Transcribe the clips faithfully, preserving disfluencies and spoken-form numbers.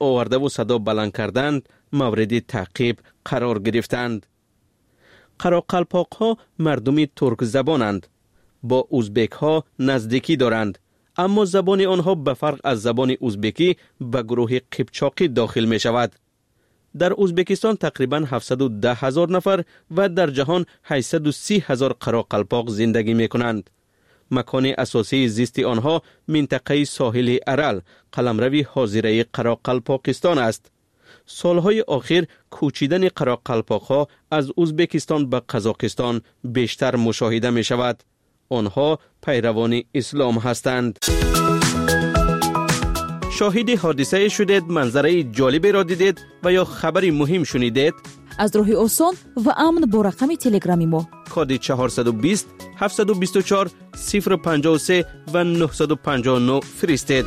آورده و صدا بلند کردند مورد تعقیب قرار گرفتند. قراقلپاق ها مردمی ترک زبانند. با ازبک ها نزدیکی دارند. اما زبان آنها به فرق از زبان ازبکی به گروه قیپچاقی داخل می شود. در ازبکستان تقریباً هفتصد و ده هزار نفر و در جهان هشتصد و سی هزار قراقلپاق زندگی می کنند. مکان اساسی زیست آنها منطقه ساحل ارل، قلمرو حاضره قراقلپاقستان است. سالهای آخر کوچیدن قراقلپاق‌ها از ازبکستان به قزاقستان بیشتر مشاهده می شود. آنها پیروان اسلام هستند. شاهد حادثه شدید، منظره جالبی را دیدید و یا خبری مهم شنیدید؟ از راه آسان و امن با رقم تلگرامی ما کد چهارصد و بیست هفتصد و بیست و چهار صفر پنجاه و سه و نهصد و پنجاه و نه فرستید.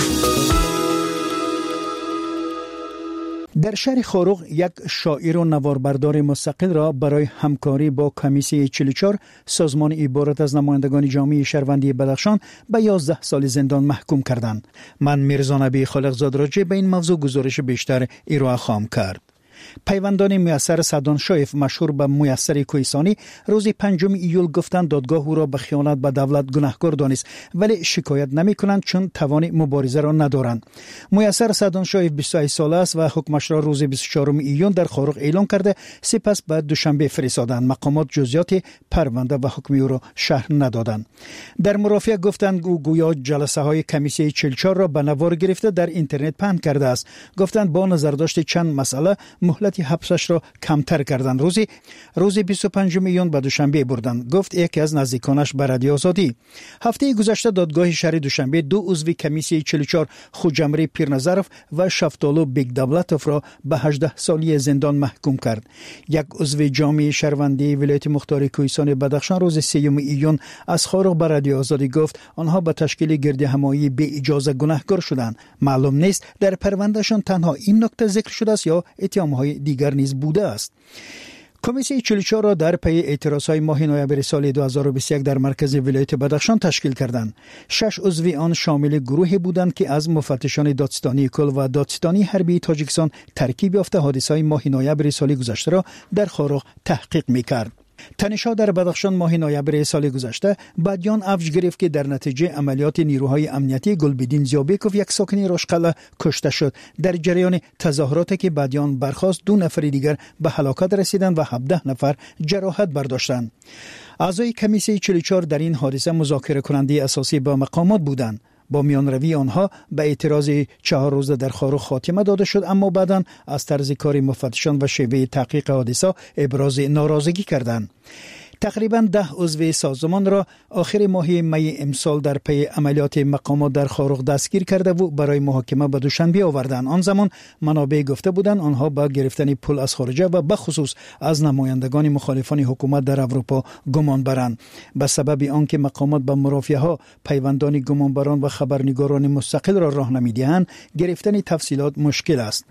در شهر خاروق یک شاعر و نواربردار مستقل را برای همکاری با کمیسیون چهل و چهار سازمان عبارت از نمایندگان جامعه شهروندی بدخشان به یازده سال زندان محکوم کردند. من میرزا نبی خالقزاد راجع به این موضوع گزارش بیشتر ارائه خواهم کرد. پیوندان میسر سعدانشایف مشهور به میسر کوهستانی روز پنجم ایول گفتند دادگاه او را به خیانت به دولت گناهکار دانست، ولی شکایت نمی کنند چون توان مبارزه را ندارند. میسر سعدانشایف بیست و هشت ساله است و حکمش را روز بیست و چهارم ایون در خاروق اعلام کرده، سپس به دوشنبه فرستادند. مقامات جزئیات پرونده و حکم او را شرح ندادند. در مرافعه گفتند او گویا جلسه های کمیسیون چهل و چهار را به نوار گرفته در اینترنت پهن کرده است. گفتند با نظرداشت چند مسئله مهلت حبسش را کمتر کردند. روزی روز بیست و پنجم ایون به دوشنبه بردند، گفت یکی از نزدیکانش به رادیو آزادی. هفته گذشته دادگاه شهر دوشنبه دو عضو کمیسیون چهل و چهار خوجمری پیرنظرف و شفتالو بیگ دولتوف را به هجده سالی زندان محکوم کرد. یک عضو جامعه شهروندی ولایت مختار کوهستان بدخشان روز سوم ایون از خاروق به رادیو آزادی گفت آنها به تشکیل گرد همایی به اجازه گناهکار شدند. معلوم نیست در پروندهشان تنها این نکته ذکر شده است یا اتهام‌های دیگر نیز بوده است. کمیسیون چهل و چهار را در پی اعتراضهای ماه نوامبر سال دو هزار و بیست و یک در مرکز ولایت بدخشان تشکیل کردند. شش عضو آن شامل گروهی بودند که از مفتشان دادستانی کل و دادستانی حربی تاجیکستان ترکیب یافته حادثه‌های ماه نوامبر سال گذشته را در خاروق تحقیق می‌کرد. تنش‌ها در بدخشان ماه نوامبر سال گذشته بدیان اوج گرفت که در نتیجه عملیات نیروهای امنیتی گلبدین زیابکوف یک ساکن راشقله کشته شد. در جریان تظاهراتی که بدیان برخاست دو نفر دیگر به هلاکت رسیدند و هفده نفر جراحت برداشتند. اعضای کمیسیون چهل و چهار در این حادثه مذاکره کننده اساسی با مقامات بودند. با میانروی آنها به اعتراض چهار روزه در خاروق خاتمه داده شد، اما بعداً از طرز کار مفتشان و شیوه تحقیق حادثه ابراز ناراضگی کردند. تقریباً ده عضو سازمان را آخر ماه می امسال در پی عملیات مقامات در خاروق دستگیر کرده و برای محاکمه به دوشنبه آوردند. آن زمان منابع گفته بودند آنها با گرفتن پول از خارجه و به خصوص از نمایندگان مخالفان حکومت در اروپا گمان برند. به سبب آنکه مقامات به مرافعه ها پیوندان گمانبران و خبرنگاران مستقل را راهنمایی دهند، گرفتن تفصیلات مشکل است.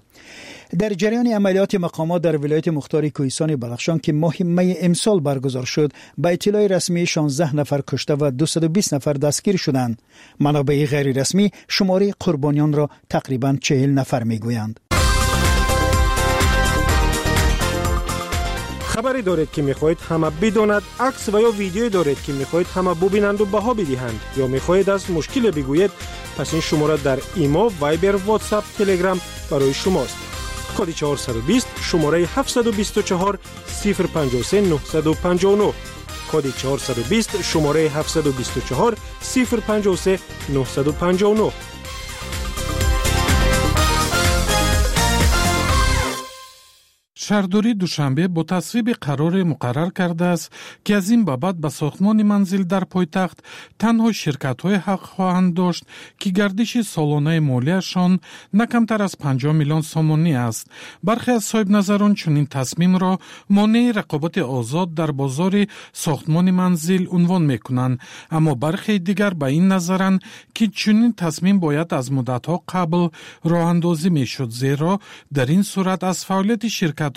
در جریان عملیات مقامات در ولایت مختار کوهستان بدخشان که ماه می امسال برگزار شد، به اطلاع رسمی شانزده نفر کشته و دویست و بیست نفر دستگیر شدند. منابع غیر رسمی شماره قربانیان را تقریباً چهل نفر میگویند. خبری دارید که میخواهید همه بداند، عکس و یا ویدیویی دارید که میخواهید همه ببینند و بها بدهند، یا میخواهید از مشکل بگویید، پس این شماره در ایما، وایبر، واتساپ، تلگرام برای شماست. کد چهارصد و بیست شماره هفتصد و بیست و چهار صفر پنجاه و سه نهصد و پنجاه و نه. کد چهارصد و بیست شماره هفتصد و بیست و چهار صفر پنجاه و سه نهصد و پنجاه و نه. شهرداری دوشنبه با تصویب قرار مقرر کرده است که از این بابت به ساختمان منزل در پایتخت تنها شرکت‌های حق خواهند داشت که گردش سالانه مالیشان نه کمتر از پنجاه میلیون سومانی است. برخی از صاحب نظران چنین تصمیم را مانع رقابت آزاد در بازار ساختمان منزل عنوان می‌کنند، اما برخی دیگر به این نظرند که چنین تصمیم باید از مدت‌ها قبل راه اندازی می‌شد، زیرا در این صورت از فعالیت شرکت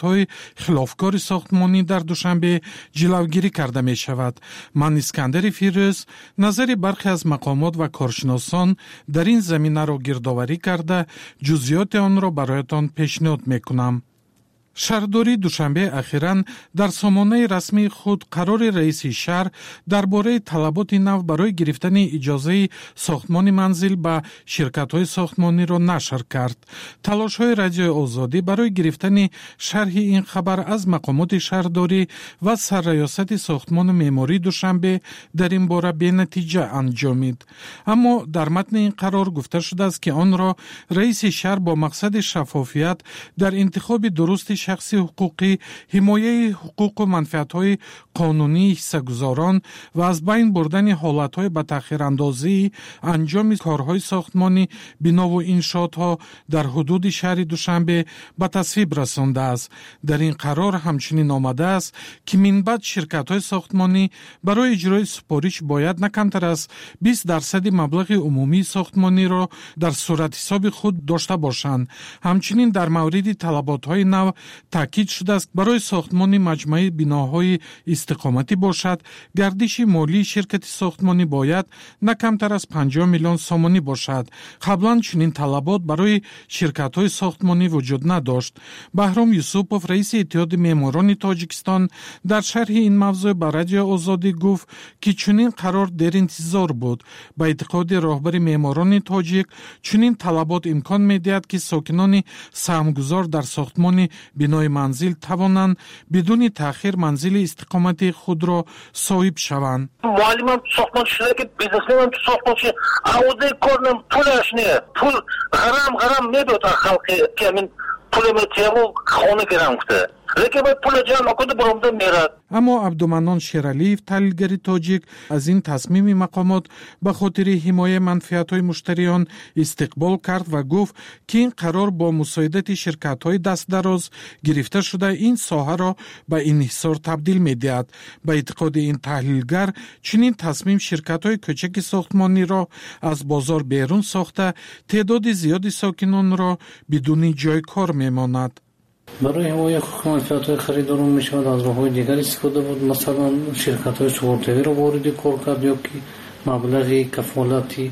ҳаракатҳои хилофкори сохтмонӣ дар Душанбе ҷилавгирӣ карда мешавад. Ман Искандари Фирӯз назари бархе аз мақомот ва коршиносон дар ин заминаро гирдоварӣ карда ҷузъиёти онро бароятон пешниҳод мекунам. шаҳрдории Душанбе ахиран дар сомонаи расмии худ қарори раиси шаҳр дар бораи талаботи нав барои гирифтани иҷозаи сохтмони манзил ба ширкатҳои сохтмониро нашр кард. Талошҳои Радиои Озодӣ барои гирифтани шарҳи ин хабар аз мақомоти шаҳрдорӣ ва сарраёсати сохтмону меъмории Душанбе дар ин бора бенатиҷа анҷомид. Аммо дар матни ин қарор гуфта шудааст, ки онро раиси шаҳр бо мақсади шаффофият дар интихоби дурусти шахси ҳуқуқӣ, ҳимояи ҳуқуқу манфиатҳои қонунии ҳиссагузорон ва аз байн бурдани ҳолатҳои ба таъхирандозии анҷоми корҳои сохтмонӣ бинову иншоотҳо дар ҳудуди шаҳри Душанбе ба тасвиб расондааст. Дар ин қарор ҳамчунин омадааст, ки минбаъд ширкатҳои сохтмонӣ барои иҷрои супориш бояд на камтар аз бист дарсади маблағи умумии сохтмониро дар суратҳисоби худ дошта бошанд. Ҳамчунин дар мавриди талаботҳои нав таъкид шудааст, барои сохтмони маҷмӯи биноҳои истиқоматӣ бошад, гардиши молии ширкати сохтмонӣ бояд на камтар аз панҷоҳ миллион сомонӣ бошад. қаблан чунин талабот барои ширкатҳои сохтмонӣ вуҷуд надошт. Баҳром Юсупов, раиси Иттиҳоди меъморони Тоҷикистон, дар шарҳи ин мавзӯъ ба Радиои Озодӣ гуфт, ки чунин қарор деринтизор буд. Ба эътиқоди роҳбари меъморони тоҷик, чунин талабот имкон медиҳад, ки сокинони саҳмгузор дар сохтмони бинои манзил тавонанд бидуни таъхир манзили истиқомати худро соҳиб шаванд. Муаллимам сохтмон шуда, ки бизнесменам ки сохтмон шуда, аводаи корнам пулаш не, пул г'арам г'арам медод халқи, ки амин пулами тияву хона гирам гуфта. Лекин баъд пула ҷамъ кунда баромда мерад. аммо Абдуманнон Шералиев, таҳлилгари тоҷик, аз ин тасмими мақомот ба хотири ҳимояи манфиатҳои муштариён истиқбол кард ва гуфт, ки ин қарор бо мусоидати ширкатҳои дастдароз гирифта шуда ин соҳаро ба инҳисор табдил медиҳад. Ба эътиқоди ин таҳлилгар, чунин тасмим ширкатҳои кӯчаки сохтмониро аз бозор берун сохта, теъдоди зиёди сокинонро бидуни ҷой кор мемонад. برای حمایت حقوق منفعت‌های خریداران میشود از راه‌های دیگر استفاده بود. مثلا شرکت‌های سپرده‌ای را وارد کار کرد یا که مبلغ کفالتی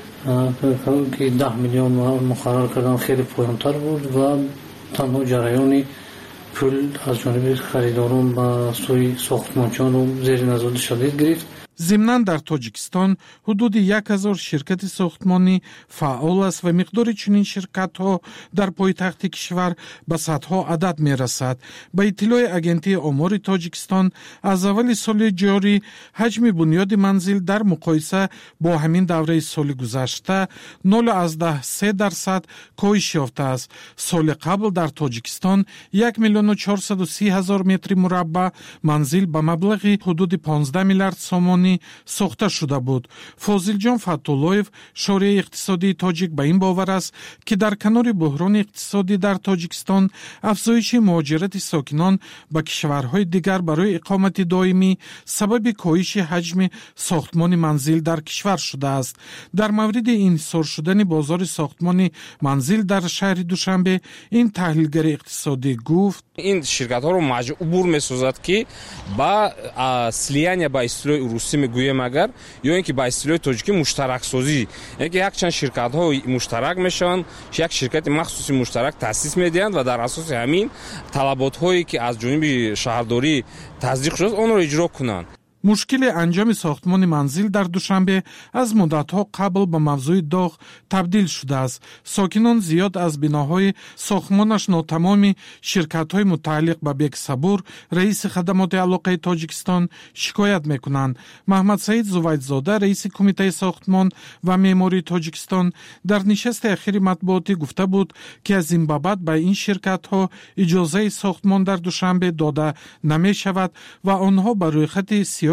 که ده میلیون مقرر کردن خیلی پایین‌تر بود و تنها جریان پول از جانب خریداران به سوی ساختمانچیان رو زیر نظر شدید گرفت. ضمناً дар Тоҷикистон ҳудуди як ҳазор ширкати сохтмонӣ фаъол аст ва миқдори чунин ширкатҳо дар пойтахти кишвар ба садҳо адад мерасад. Ба иттилои агентии омори Тоҷикистон, аз аввали соли ҷорӣ ҳаҷми бунёди манзил дар муқоиса бо ҳамин давраи соли гузашта нол азда се дарсад коҳиш ёфтааст. Соли қабл дар Тоҷикистон як миллиону чорсаду си ҳазор метри мураббаъ манзил ба маблағи ҳудуди понздаҳ миллиард сомонӣ сохта шуда буд. Фозилҷон Фаттуллоев, шорияи иқтисодии тоҷик, ба ин бовар аст, ки дар канори буҳрони иқтисодӣ дар Тоҷикистон афзоиши муҳоҷирати сокинон ба кишварҳои дигар барои иқомати доимӣ сабаби коҳиши ҳаҷми сохтмони манзил дар кишвар шудааст. Дар мавриди инҳисор шудани бозори сохтмони манзил дар шаҳри Душанбе, ин таҳлилгари иқтисодӣ гуфт: ин ширкатҳоро маҷбур месозад, ки ба слияния ба истилоҳи русӣ мегӯем агар ё ин ки ба истилоҳи тоҷикӣ муштараксозӣ, ин ки якчанд ширкатҳо муштарак мешаванд, як ширкати махсуси муштарак таъсис медиҳанд ва дар асоси ҳамин талаботҳое ки аз ҷониби шаҳрдорӣ таздиқ шудааст, онро иҷро кунанд. мушкили анҷоми сохтмони манзил дар Душанбе аз муддатҳо қабл ба мавзӯи доғ табдил шудааст. Сокинон зиёд аз биноҳои сохтмонаш нотамоми ширкатҳои мутааллиқ ба Бек Сабур, раиси хадамоти алоқаи Тоҷикистон, шикоят мекунанд. Маҳмадсаид Зувайдзода, раиси кумитаи сохтмон ва меъмории Тоҷикистон, дар нишасти ахири матбуотӣ гуфта буд, ки аз ин ба баъд ба ин ширкатҳо иҷозаи сохтмон дар Душанбе дода намешавад ва онҳо ба рӯйхати сиёҳи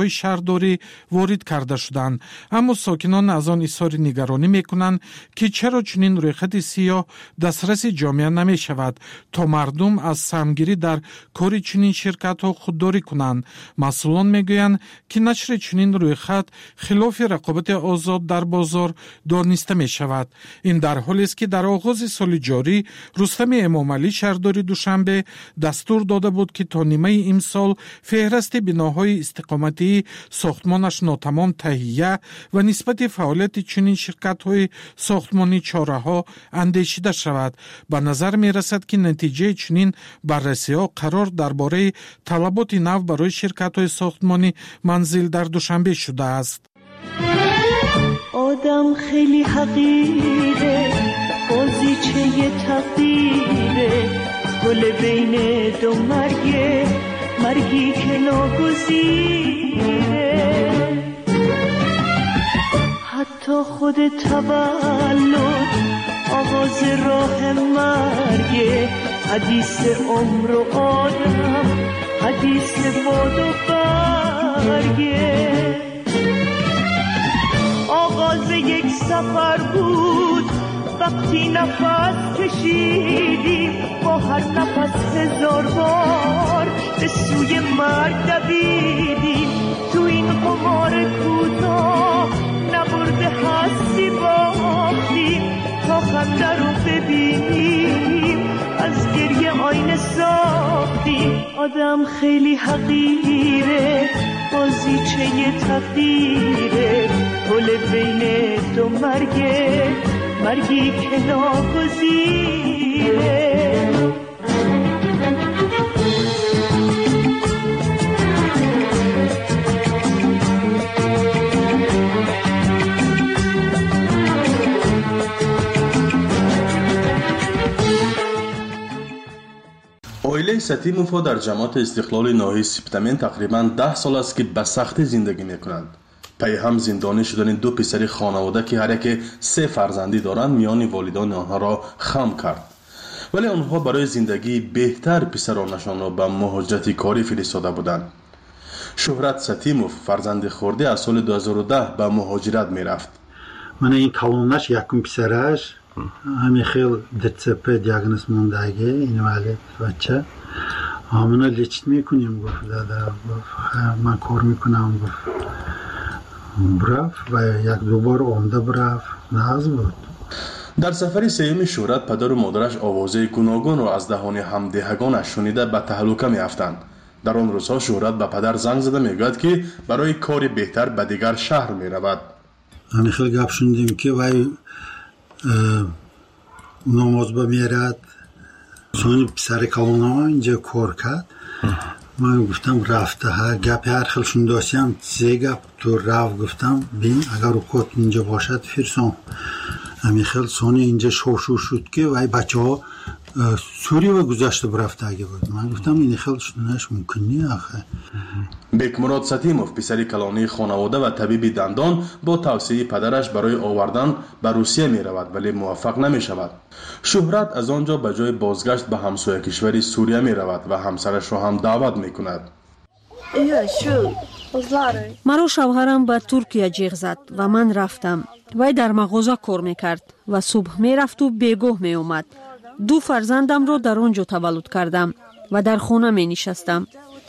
اداره‌های شهرداری وارد کرده شدند. اما ساکنان از آن اظهار نگرانی میکنند که چرا چنین رویخط سیاه دسترس جامعه نمی شود تا مردم از سهمگیری در کار چنین شرکت ها خودداری کنند. مسئولان میگویند که نشر چنین رویخط خلاف رقابت آزاد در بازار دانسته می شود. این در حالی است که در آغاز سال جاری رستم امامعلی شهرداری دوشنبه دستور داده بود که تا نیمه امسال فهرست بناهای استقامتی ساختمانش ناتمام تهیه و نسبت فعالیت چنین شرکت‌های ساختمانی چاره‌ها اندیشیده شود. به نظر می‌رسد که نتیجه چنین بررسی‌ها قرار درباره طلبات نو برای شرکت‌های ساختمانی منزل در دوشنبه شده است. آدم خیلی حقیره، بازیچه تقدیره، گل بین دو مرگه، مرگی که ناگزیره. حتی خود تولد آغاز راه مرگه، حدیث عمر و آدم، حدیث باد و برگه. آغاز یک سفر بود وقتی نفس کشیدیم، با هر نفس هزار بار به سوی مرگ دویدیم. تو این قمار کوتاه نبرده هستی باختیم، تا خنده رو ببینیم از گریه آینه ساختیم. آدم خیلی حقیره، بازیچه تقدیره، گل بین دو مرگه، مرگی که ناگزیره. اویله ستیموفا در جماعت استقلال ناحیه سپتامبر تقریباً ده سال است که به سختی زندگی میکنند. پی هم زندانی شدن دو پسر خانواده که هر یک سه فرزندی دارند میان والدان آنها را خم کرد. ولی آنها برای زندگی بهتر پسرانشان را به مهاجرت کاری فرستاده بودند. شهرت ستیموف فرزند خورده از سال دو هزار و ده به مهاجرت میرفت. من این کلونش یکم پسرش همین خیلی دتسپه دیاگنوز موندگی اینوالید بچه همونو لچت میکنیم. گفت دادا من کار میکنم. گفت برف و یک دو بار عمده برف ناز بود. در سفر سیوم شهرت پدر و مادرش آوازه گوناگون را از دهان همدهگانش شنیده به تهلکه میافتند. در آن روزها شهرت به پدر زنگ زده میگوید که برای کاری بهتر به دیگر شهر میرود. من خیلی گپ شنیدیم که وای نماز بمیرد. سونی پسر کلونما اینجا کار کرد. من گفتم رفته ها گپ هر خیلی شنداشیم سه گپ تو رفت. گفتم بین اگر اوکات اینجا باشد فرسون همین خیلی سونی اینجا شوشو شد که وای بچه ها سوری و گذاشته برفته اگه بود. من گفتم این خیلی شدنش ممکن نیه آخه. بکمراد ستیموف پسری کلانی خانواده و طبیب دندان با توصیه پدرش برای آوردن به روسیه می رود ولی موفق نمی شود. شهرت از آنجا به جای بازگشت به همسایه کشوری سوریه می رود و همسرش را هم دعوت می کند. مرا شوهرم به ترکیه جیغ زد و من رفتم. وی در مغازه کار میکرد و صبح میرفت و بیگاه می اومد. دو فرزندم را در آنجا تولد کردم و در خانه می نشستم.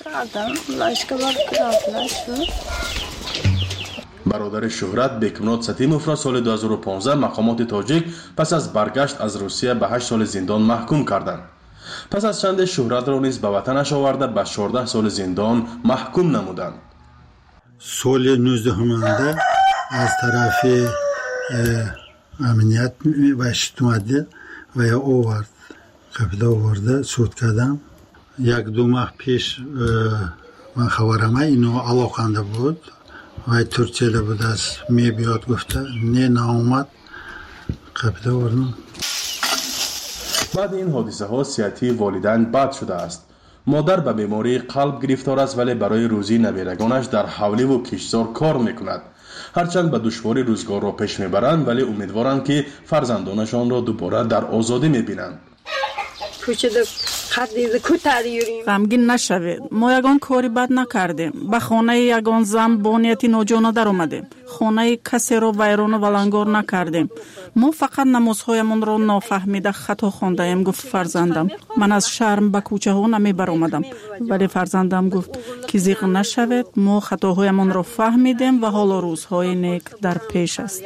برادر شهرت بکمراد ستیموف را سال دو هزار و پانزده مقامات تاجیک پس از برگشت از روسیه به هشت سال زندان محکوم کردند. پس از چند شهرت را نیز به وطنش آورده به چهارده سال زندان محکوم نمودند. سال نوزدهم از طرف امنیت و اجتماعی و یا آورد قبضه آورده سود کردم. یک دو ماه پیش من خبرم اینو علاقنده بود و ترکیه بود از می بیاد گفته نه نامد قبضه آوردم. بعد این حادثه ها صحتی والدین بد شده است. مادر به بیماری قلب گرفتار است ولی برای روزی نویرگانش در حوله و کشتزار کار میکند. هرچند به دشواری روزگار را پیش میبرند ولی امیدوارند که فرزندانشان را دوباره در آزادی میبینند. غمگین نشوید. ما یگان کاری بد نکردیم. به خانه یگان زن با نیتی ناجوانه در آمدیم. خانه کسی را ویران و ولنگار نکردیم. ما فقط نمازهایمان را نافهمیده خطا خوانده ایم. گفت فرزندم. من از شرم به کوچه ها نمی برآمدم. ولی فرزندم گفت که زیغ نشوید. ما خطاهایمان را فهمیدیم و حالا روزهای نیک در پیش است.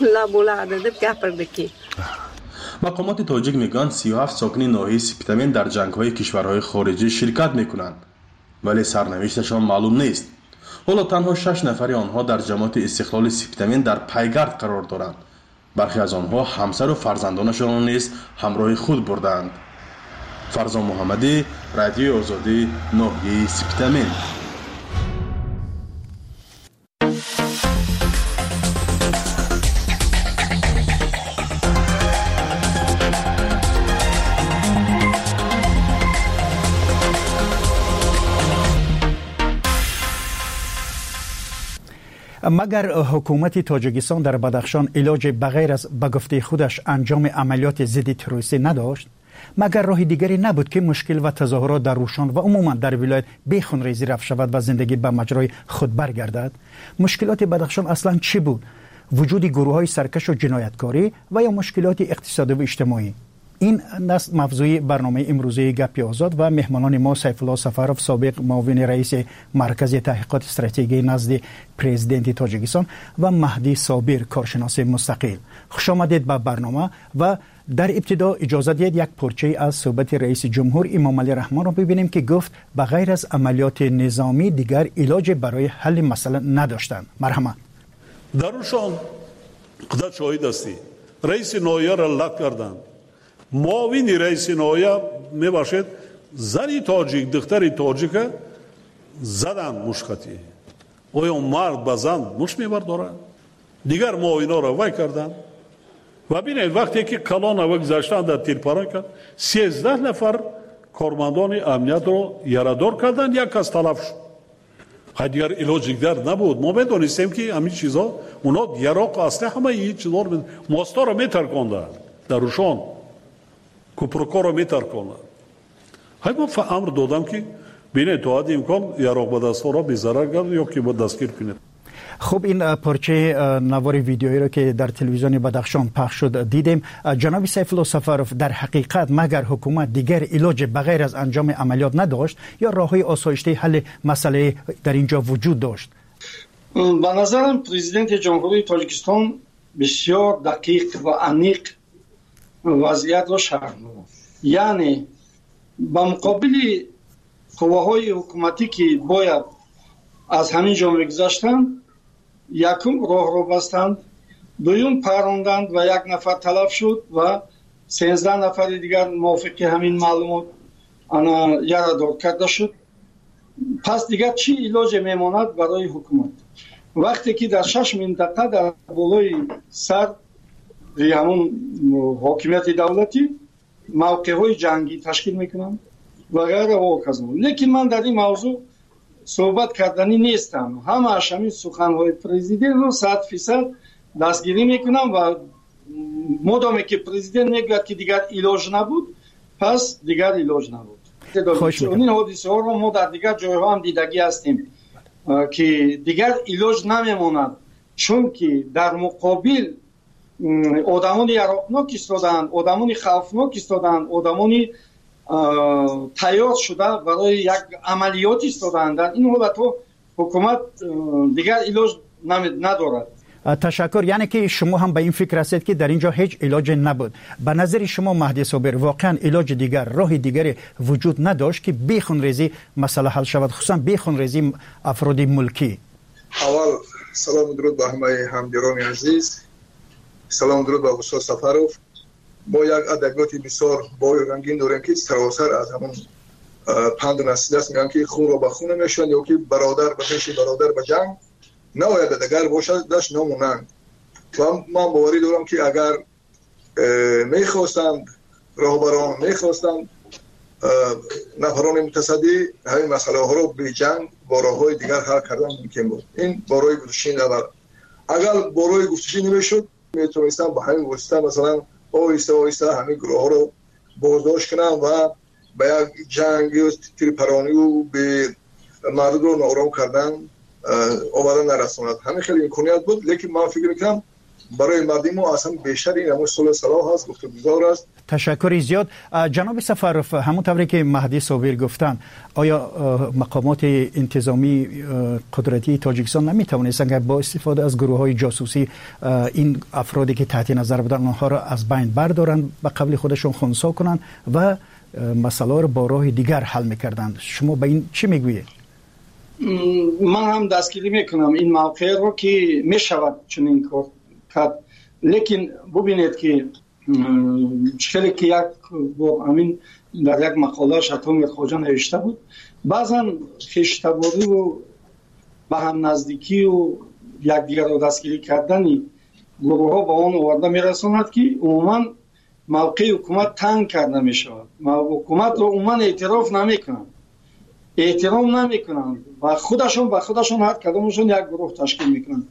مقامات تاجیک میگن سی و هفت ساکن ناحیه سپتامین در جنگ‌های کشورهای خارجی شرکت میکنند ولی سرنوشتشان معلوم نیست. حالا تنها شش نفر آنها در جماعت استقلال سپتامین در پیگرد قرار دارند. برخی از آنها همسر و فرزندانشان را نیز همراه خود بردند. فرزان محمدی، رادیو آزادی، ناحیه سپتامین. مگر حکومت تاجیکستان در بدخشان علاج بغیر از به گفته خودش انجام عملیات ضد تروریستی نداشت؟ مگر راه دیگری نبود که مشکل و تظاهرات در روشان و عموما در ولایت بیخونریزی رفت شود و زندگی به مجرای خود برگردد؟ مشکلات بدخشان اصلا چی بود؟ وجود گروه‌های سرکش و جنایتکاری و یا مشکلات اقتصادی و اجتماعی؟ این است موضوع برنامه امروزه گپی آزاد و مهمانان ما سیف الله سفروف، سابق معاون رئیس مرکز تحقیقات استراتژی نزد پرزیدنت تاجیکستان و مهدی صابر، کارشناس مستقل. خوش آمدید به برنامه و در ابتدا اجازه دهید یک پارچه از صحبت رئیس جمهور امام علی رحمان را ببینیم که گفت بغیر از عملیات نظامی دیگر علاج برای حل مسئله نداشتند. مرحمت. درشان خدا شاهد هستی. رئیس نایه را لغو کردند. معاون رئیس نایه میباشد زنی تاجیک، دختری تاجیک زدن مشخطی. آیا مرد به زن مش میبردارن؟ دیگر معاونا را وای کردن و بینید وقتی که کلان و گذاشتن در تیرپاران کرد سیزده نفر کارمندان امنیت رو یارادار کردن، یک کس تلف شد. خیلی دیگر علاج دیگر نبود. ما میدونستیم که همین چیزا اونا یراق اصلا همه این چیزا رو ماستا رو میترکاندن در روشان کوپرکار رو میترکاندن. خیلی من امر دادم که بینید تا حد امکان یراق به دست را بیزرار کرد یا که با دستگیر کنید. خب این پارچه نوار ویدیویی را که در تلویزیون بدخشان پخش شد دیدیم. جناب سیف الله سفروف، در حقیقت مگر حکومت دیگر علاج بغیر از انجام عملیات نداشت یا راههای آسایشته حل مسئله در اینجا وجود داشت؟ به نظرم پرزیدنت جمهوری تاجیکستان بسیار دقیق و عمیق وضعیت را شرح داد. یعنی با مقابل قواهای حکومتی که باید از همین جا میگذاشتند، یکم راه رو بستند، دویم پروندند و یک نفر تلف شد و سیزده نفر دیگر موافق همین معلومات آنها یارادار کرده شد. پس دیگر چی علاج میماند برای حکومت؟ وقتی که در شش منطقه در بالای سر همون حاکمیت دولتی موقع های جنگی تشکیل میکنند و غیره و کذا. لیکن من در این موضوع صحبت کردنی نیستم. همه همین سخنهای پرزیدنت رو صد فیصد دستگیری میکنم و مدامی که پرزیدنت میگوید که دیگر علاج نبود، پس دیگر علاج نبود. این حادثه ها رو ما در دیگر جایها هم دیدگی هستیم که دیگر علاج نمیماند، چون که در مقابل آدمان یراقناک ایستادند، آدمان خوفناک ایستادند، آدمان تیار شده برای یک عملیات ایستادند. در این حالت حکومت دیگر علاج ندارد. تشکر. یعنی که شما هم به این فکر هستید که در اینجا هیچ علاج نبود. به نظر شما مهدی صابر واقعا علاج دیگر، راه دیگری وجود نداشت که بیخونریزی مسئله حل شود، خصوصا بیخونریزی افراد ملکی؟ اول سلام و درود به همه همدیران عزیز. سلام و درود به استاد سفروف. ما یک ادبیات بسیار با رنگین داریم که سراسر از همون پند و نصیحت است، میگن که خون را به خون میشن یا که برادر به پیش برادر به جنگ نباید دیگر باشد، داشت نمونند. و من باوری دارم که اگر میخواستند راهبران، میخواستند نفران متصدی همین مسئله ها رو به جنگ با راه های دیگر حل کردن ممکن بود. این برای گفتشین اول. اگر برای گفتشین نمیشد میتونستن با همین واسطه مثلا آهسته آهسته همین گروه ها رو بازداشت کنن و به یک جنگ و تیرپرانی و به مردم رو ناآرام کردن آوردن نرساند. همین خیلی امکانیت بود، لیکن من فکر میکنم برای مردم ما اصلا بیشتر این همون صلح صلاح هست، گفتگوزار است. تشکر زیاد. جناب سفرов، همون طوری که مهدی صابر گفتن، آیا مقامات انتظامی قدرتی تاجیکستان نمیتوانستند که با استفاده از گروه‌های جاسوسی این افرادی که تحت نظر بودن آنها را از بین بردارند، به قبل خودشون خنثی کنند و مسئله را با راه دیگر حل میکردند؟ شما به این چی میگویید؟ من هم دستگیری میکنم این موقع رو که میشود چنین کار کرد، لیکن ببینید که خیلی که یک با همین در یک مقاله شتام خواجه نوشته بود، بعضا خیشتباری و به هم نزدیکی و یک دیگر رو دستگیری کردنی گروه ها با آن آورده میرساند که عموما موقع حکومت تنگ کرده میشود، حکومت رو عموما اعتراف نمیکنند احترام نمیکنند و خودشون با خودشون هر کدامشون یک گروه تشکیل میکنند.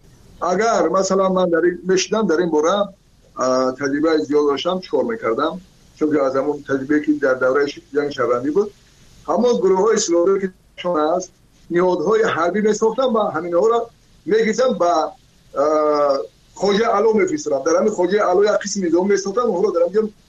اگر مثلا من در این میشدم در این باره تجربه زیاد داشتم، چیکار میکردم؟ چون که از همون تجربه که در دوره جنگ شهروندی بود، همون گروه های اسلامی که شما هست نهادهای حربی میساختم و همین ها را میگیزم با خواجه علو میفرستم. در همین خواجه علو یک قسم نظام میساختم و حالا در همین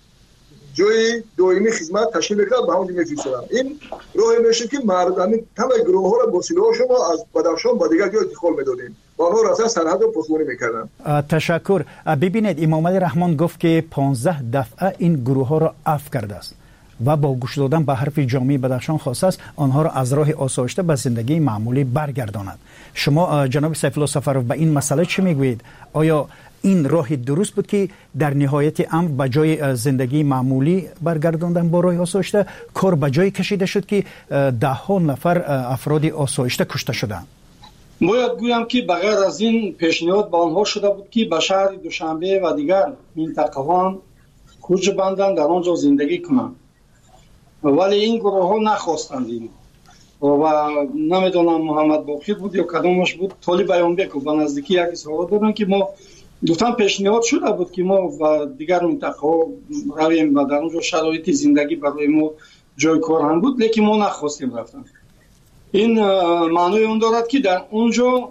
جای دائمی خدمت تشکیل میکردم به همون میفرستم. این راه میشه که مردم تمام گروه ها را با سلاح شما از بدخشان با دیگر جای انتقال میدادیم و آنها را از سرحد رو پاسداری میکردن. تشکر. ببینید امام علی رحمان گفت که پانزده دفعه این گروه ها را عفو کرده است و با گوش دادن به حرف جامعه بدخشان خواسته است آنها را از راه آسایشته به زندگی معمولی برگرداند. شما جناب سیف الله سفرov به این مسئله چی میگویید؟ آیا این راه درست بود که در نهایت امر به جای زندگی معمولی برگرداندن با راه آسایشته، کار به جای کشیده شد که ده ها نفر افراد آسایشته کشته شدند؟ باید گویم که بغیر از این پیشنهاد به آنها شده بود که به شهر دوشنبه و دیگر منطقه‌ها کوچ بندند در آنجا زندگی کنند، ولی این گروه ها نخواستند این و نمیدونم محمد باقر بود یا کدامش بود، طالب بیانبک و نزدیکی یک اظهارات دادن که ما دوتان پیشنهاد شده بود که ما و دیگر منطقه ها رویم و در اونجا شرایط زندگی برای ما جای کار هم بود، لیکن ما نخواستیم رفتن. این معنی اون دارد که در اونجا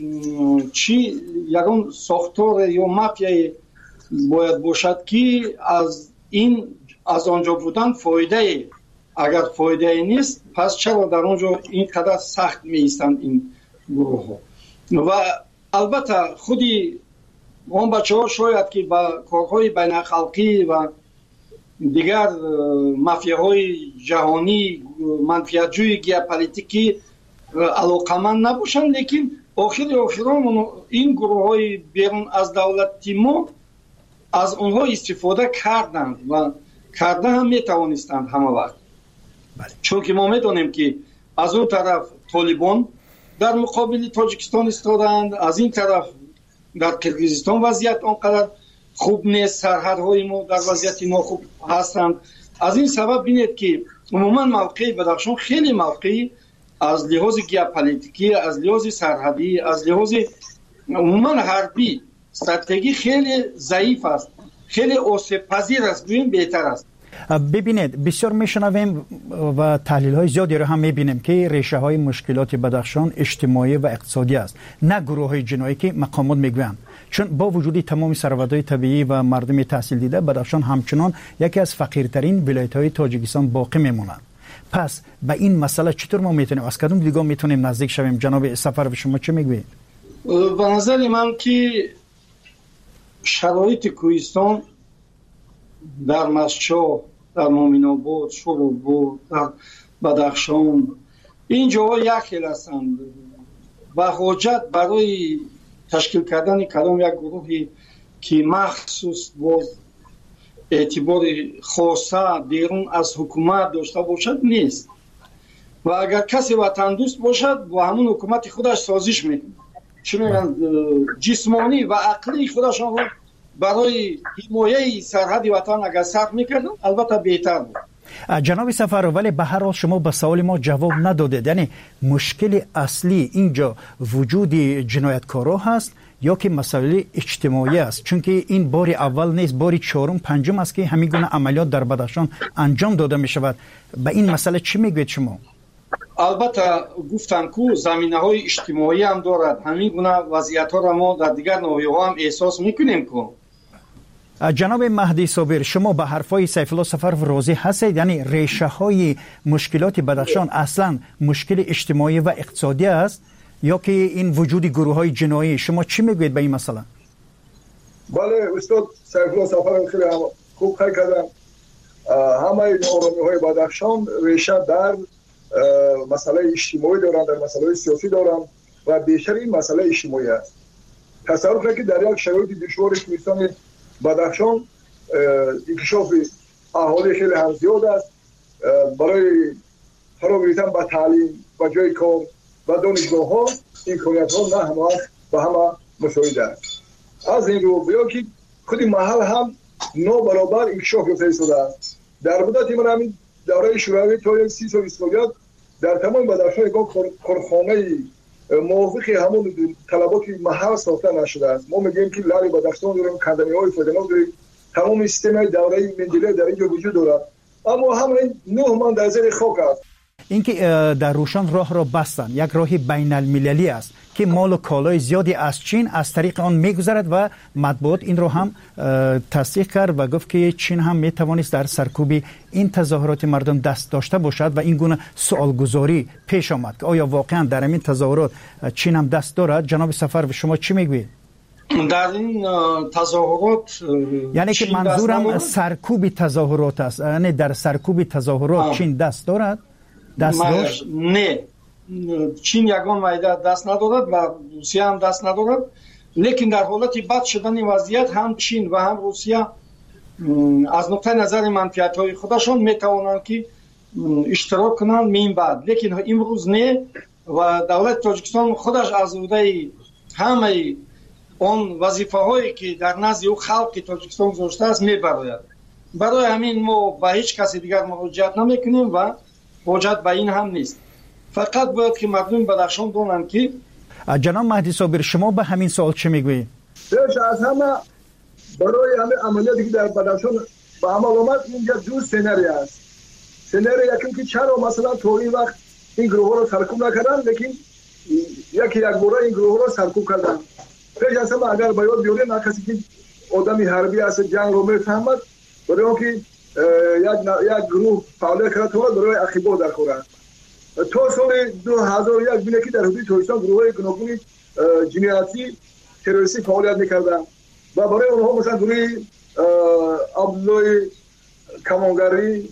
چی یکون ساختار یا مافیای باید باشد که از این از آنجا بودن فایده، اگر فایده نیست پس چرا در اونجا اینقدر سخت می ایستند این گروه ها؟ و البته خودی اون بچه ها شاید که با کارهای بین اخلاقی و دیگر مافیاهای جهانی منفعت جوی گیوپولیتیکی علاقمند نباشند، لیکن آخر آخران این گروه های بیرون از دولتی ما از اونها استفاده کردند و کرده هم میتوانستند همه وقت. چون که ما میدونیم که از اون طرف طالبان در مقابل تاجیکستان ایستادند، از این طرف در کرگیزستان وضعیت آنقدر خوب نیست، سرحدهای ما در وضعیت ناخوب هستند. از این سبب بینید که عموما موقع بدخشان خیلی موقعی از لحاظ گیوپولیتیکی، از لحاظ سرحدی، از لحاظ عموما حربی استراتژی خیلی ضعیف است، خیلی آسیب پذیر است، ببین بهتر است. ببینید بسیار میشنویم و تحلیل های زیادی رو هم میبینیم که ریشه های مشکلات بدخشان اجتماعی و اقتصادی است، نه گروه های جنایی که مقامات میگویند. چون با وجود تمام ثروت‌های طبیعی و مردم تحصیل دیده، بدخشان همچنان یکی از فقیرترین ولایت‌های تاجیکستان باقی میمونند. پس به این مسئله چطور ما میتونیم از کدوم دیگه میتونیم نزدیک شویم؟ جناب سفرov شما چه میگویید؟ به نظر من که شرایط کوهستان در مسچا، در مومن‌آباد، شوراباد، در بدخشان این جاها یک خیل هستند و حاجت برای تشکیل کردن کدام یک گروهی که مخصوص باز اعتبار خاصه بیرون از حکومت داشته باشد نیست و اگر کسی وطن دوست باشد با همون حکومت خودش سازش میکنه، چون جسمانی و عقلی خودشان رو برای حمایت سرحد وطن اگر صرف میکردن البته بهتر بود. جناب سفرov، ولی به هر حال شما به سوال ما جواب ندادید. یعنی مشکل اصلی اینجا وجود جنایتکارا هست یا که مسئله اجتماعی است؟ چون که این بار اول نیست، بار چهارم پنجم است که همین گونه عملیات در بدخشان انجام داده می شود. به این مسئله چی میگوید شما؟ البته گفتن که زمینه های اجتماعی هم دارد. همین گونه وضعیت ها را ما در دیگر ناحیه ها هم احساس میکنیم که. جناب مهدی صابر، شما به حرفای سیف الله صفرف راضی هستید؟ یعنی ریشه های مشکلات بدخشان اصلا مشکل اجتماعی و اقتصادی است یا که این وجود گروه های جنایی؟ شما چی میگوید به این مسئله؟ بله استاد سیف الله صفرف خیلی خوب خیلی کردن. همه نارامی های بدخشان ریشه در مسئله اجتماعی دارند، در مسئله سیاسی دارند و بیشتر این مسئله اجتماعی است. تصور کنید که در یک شرایط دشوار کوهستان بدخشان انکشاف اهالی خیلی هم زیاد است. برای فراغ گرفتن به تعلیم و جای کار و دانشگاه ها امکانیت ها نه همه و همه مساعد است. از این رو بیا که خود محل هم نابرابر انکشاف یافته شده است. در مدت من همین دوره شوروی تا یک سی سال اسلامیت در تمام بدخشان یک کارخانه موافق همون طلبات محل ساخته نشده است. ما میگیم که لری بدخشان داریم، کندنی‌های فدناک داریم، تمام سیستم دوره مندله در اینجا وجود دارد، اما همین نه من در زیر خاک است. اینکه در روشن راه را بستن یک راه بین المللی است که مال و کالای زیادی از چین از طریق آن میگذرد و مطبوعات این رو هم تصدیق کرد و گفت که چین هم میتوانست در سرکوب این تظاهرات مردم دست داشته باشد و این گونه سوالگذاری پیش آمد که آیا واقعا در این تظاهرات چین هم دست دارد؟ جناب صفر شما چی میگوید؟ در این تظاهرات یعنی که منظورم سرکوب تظاهرات است، یعنی در سرکوب تظاهرات چین دست دارد؟ دست داشت؟ نه، چین یگان وعده دست ندارد و روسیه هم دست ندارد، لیکن در حالت بد شدن وضعیت هم چین و هم روسیه از نقطه نظر منفعت های خودشان میتوانند که اشتراک کنند مین بعد، لیکن امروز نه و دولت تاجیکستان خودش از عهده همه اون وظیفه هایی که در نزد او خلق تاجیکستان گذاشته است میبراید. برای همین ما به هیچ کسی دیگر مراجعت نمیکنیم و حاجت به این هم نیست. فقط باید که مردم بدخشان دونن که. جناب مهدی صابر شما به همین سوال چه میگویید؟ بیش از همه برای همه عملیاتی که در بدخشان به عمل آمد اینجا دو سناریو است. سناریو یکی که چرا مثلا تو این وقت این گروه ها رو سرکوب نکردن، لیکن یکی یک بار این گروه ها رو سرکوب کردن. بیش از همه اگر باید بیاریم نه کسی که آدمی حربی است جنگ رو میفهمد، برای اون که یک یک گروه فعالیت کرده تو برای اخیبا در خورد. تا سال دو هزار و یک بینه که در حدود ترکستان گروه گوناگون جنایتی تروریستی فعالیت میکردن و برای اونها مثلا گروه عبدالله کمانگری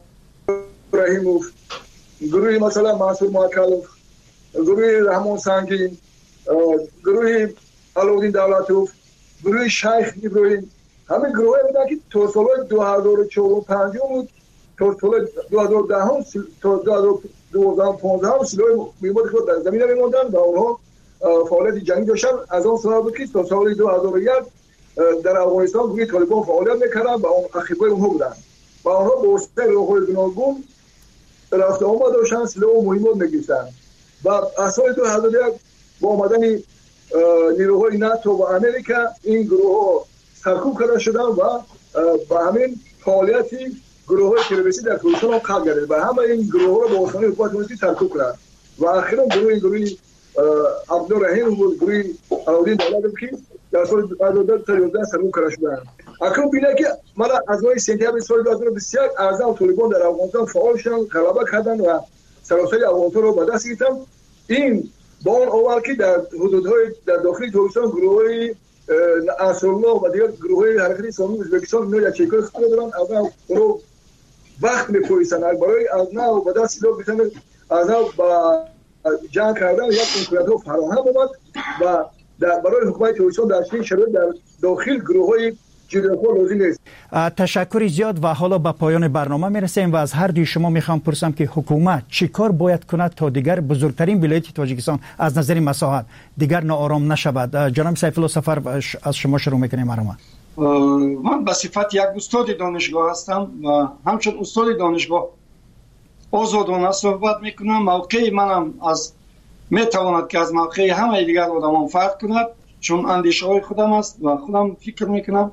رحیموف، گروه مثلا منصور ماکلوف، گروه رحمان سنگین، گروه علاءالدین دولتوف، گروه شیخ ابراهیم، همه گروه بودن که تا سال دو هزار و چهار و پنج بود تا سال دو هزار و ده تا دو هزار و دوازده و پانزده سلاح میبود که در زمینه میموندن و اونها فعالیت جنگی داشتن. از اون سال بود که تا سال دو هزار و یک در افغانستان گروه طالبان فعالیت میکردن و اون اخیبای اونها بودن و اونها با وسیله راههای گوناگون رفت آمد داشتن، سلاح و مهمات میگرفتن و از سال دو هزار و یک با آمدن نیروهای ناتو و امریکا این گروه ها سرکوب کرده شدن و با همین فعالیتی گروه های تروریستی در کردستان هم قلب گردید و همه این گروه ها را با آسانی حکومت مسیحی سرکوب کرد و اخیرا گروه این گروه عبدالرحیم و گروه علاءالدین دولتوف که در سال دو هزار و یازده سرکوب کرده شدند. اکنون بینه که من از ماه سپتامبر سال دو هزار و بیست و یک اعضای طالبان در افغانستان فعال شدند، غلبه کردند و سراسر افغانستان را به دست گرفتند. این با اون اول که در حدودهای در داخل ترکستان گروه‌های انصارالله و دیگر گروه‌های حرکت اسلامی ازبکستان اینا یک چیکار خود دارن از اون وقت می‌پویسن برای از نو به دست سلاح بتن از نو با جنگ کردن یک امکانات فراهم آمد و در برای حکومت ترکستان در چنین شرایط در داخل گروه‌های تشکر زیاد و حالا به پایان برنامه میرسیم و از هر دوی شما میخوام پرسم که حکومت چی کار باید کند تا دیگر بزرگترین ولایت تاجیکستان از نظر مساحت دیگر ناآرام نشود؟ جناب سیف الله صفر از شما شروع میکنیم برنامه. من به صفت یک استاد دانشگاه هستم و همچون استاد دانشگاه آزادانه صحبت میکنم. موقع منم از میتواند که از موقع همه دیگر آدمان فرق کند، چون اندیشه های خودم است و خودم فکر میکنم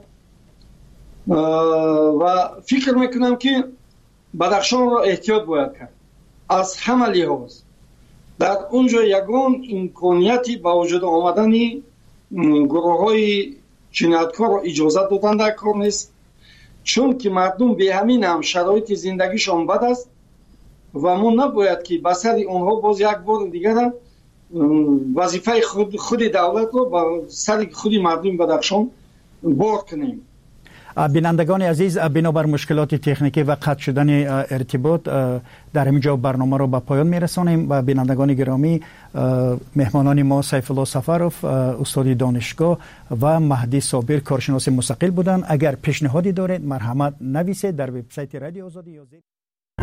و فکر میکنم که بدخشان را احتیاط باید کرد از همه لحاظ. در اونجا یگان امکانیتی با وجود آمدن گروه های جنایتکار را اجازه دادن در کار نیست، چون که مردم به همین هم شرایط زندگیشان بد است و ما نباید که به سر اونها باز یک بار دیگر وظیفه خود, خود دولت رو به سر خود مردم بدخشان بار کنیم. بینندگان عزیز، بنابر مشکلات تکنیکی و قطع شدن ارتباط در اینجا برنامه رو به پایان میرسانیم. و بینندگان گرامی، مهمانان ما سیف الله سفروف استاد دانشگاه و مهدی صابر کارشناس مستقل بودند. اگر پیشنهادی دارید مرحمت نویسید در وبسایت رادیو آزادی.